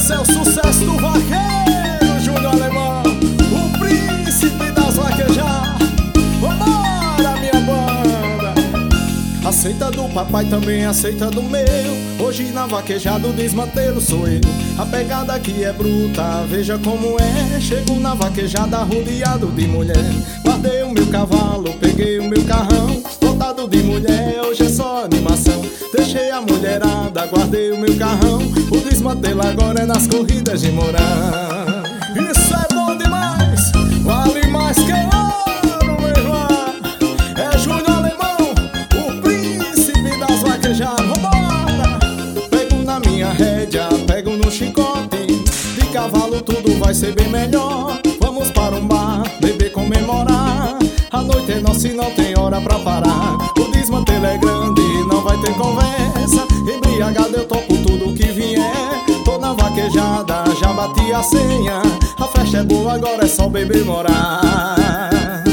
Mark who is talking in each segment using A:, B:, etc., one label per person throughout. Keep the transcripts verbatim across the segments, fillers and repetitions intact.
A: Esse é o sucesso do vaqueiro Júnior Alemão, o príncipe das vaquejadas. Vambora, minha banda. Aceita do papai, também aceita do meu. Hoje na vaquejada o desmantelo sou eu. A pegada aqui é bruta, veja como é. Chego na vaquejada rodeado de mulher. Guardei o meu cavalo, peguei o meu carrão, lotado de mulher, hoje é só animação. Deixei a mulherada, guardei o meu carrão. O desmantelo agora é nas corridas de Mourão. Isso é bom demais, vale mais que ouro, meu irmão. É Júnior Alemão, o príncipe das vaquejadas. Vambora! Pego na minha rédea, pego no chicote. De cavalo tudo vai ser bem melhor. Vamos para um bar, beber, comemorar. A noite é nossa e não tem hora pra parar. O desmantelo é grande, não vai ter conversa. Embriagado eu topo tudo que vier. Tô na vaquejada, já bati a senha. A festa é boa, agora é só beber e morar.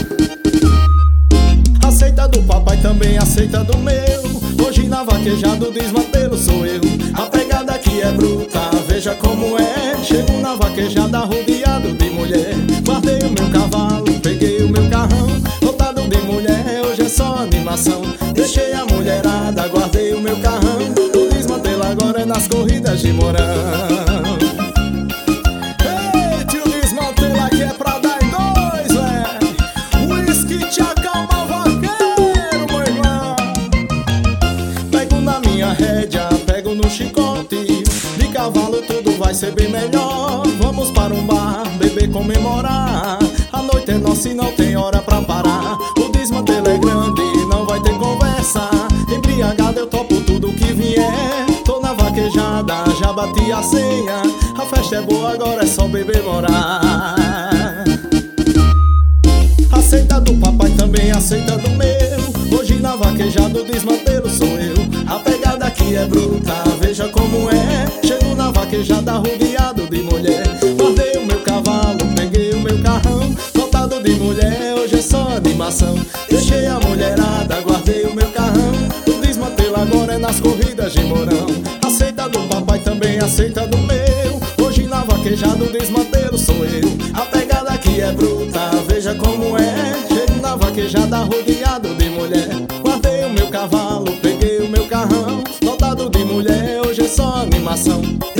A: Aceita do papai, também aceita do meu. Hoje na vaquejada o desmantelo sou eu. A pegada aqui é bruta, veja como é. Chego na vaquejada rodeado de mulher. Guardei o meu cavalo, peguei o meu carrão, lotado de mulher, hoje é só animação. Deixei a mulherada, guardei o meu carrão. O desmantelo agora é nas corridas de Mourão. Eita, o desmantelo aqui é pra dar em dois, véi. O uísque te acalma, vaqueiro, meu irmão. Pego na minha rédea, pego no chicote. De cavalo tudo vai ser bem melhor. Vamos para um bar, beber, comemorar. A noite é nossa e não tem hora pra parar. O desmantelo é grande, não vai ter conversa. Embriagado eu topo tudo que vier. Tô na vaquejada, já bati a senha. A festa é boa, agora é só beber e morar. Aceita do papai, também aceita do meu. Hoje na vaquejada o desmantelo sou eu. A pegada aqui é bruta, veja como é. Chego na vaquejada rodeado de mulher. Guardei o meu cavalo, peguei o meu carrão, lotado de mulher, hoje é só animação. Deixei a mulherada, guardei o meu carrão. O desmantelo agora é nas corridas de Mourão. Aceita do papai, também aceita do meu. Hoje na vaquejada o desmantelo sou eu. A pegada aqui é bruta, veja como é. Chego na vaquejada rodeado de mulher. Guardei o meu cavalo, peguei o meu carrão, lotado de mulher, hoje é só animação.